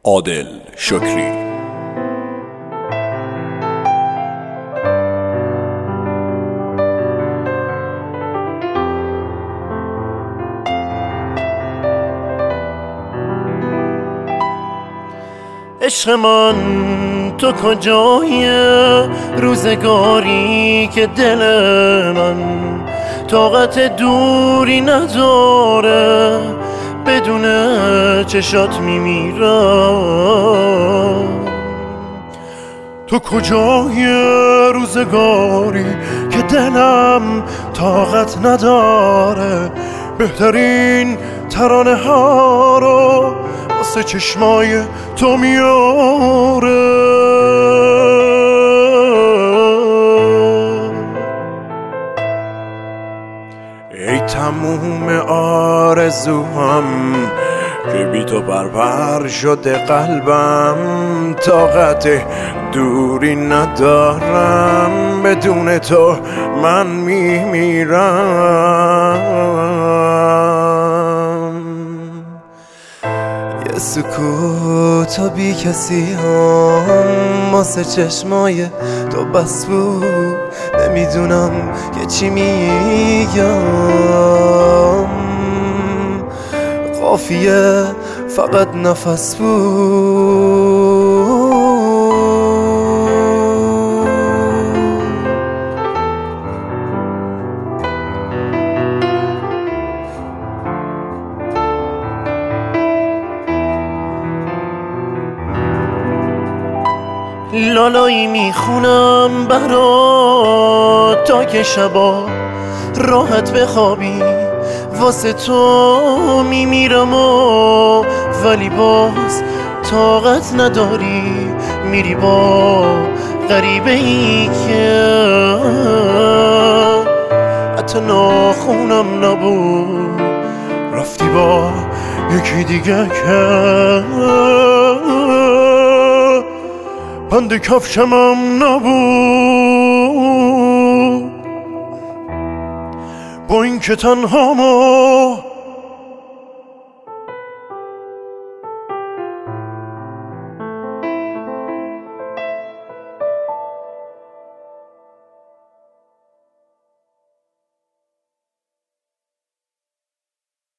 عادل شکری. عشق من تو کجای روزگاری که دل من طاقت دوری نداره، بدون چشات میمیرم. تو کجای روزگاری که دلم طاقت نداره، بهترین ترانه ها رو واسه چشمای تو میاره. ای تموم آرزوام که بی تو بربر شده قلبم، طاقت دوری ندارم، بدون تو من میمیرم. یه سکوت و بی کسی هم واسه چشمای تو بس بود، نمیدونم که چی میگم، قافیه فقط نفس بود. لالایی میخونم برات تا که شبا راحت بخوابی، واسه تو میمیرم ولی باز طاقت نداری، میری با غریبه ای که حتی ناخونم نبود، رفتی با یکی دیگه که بند کفشمم نبود. با این که تنهامو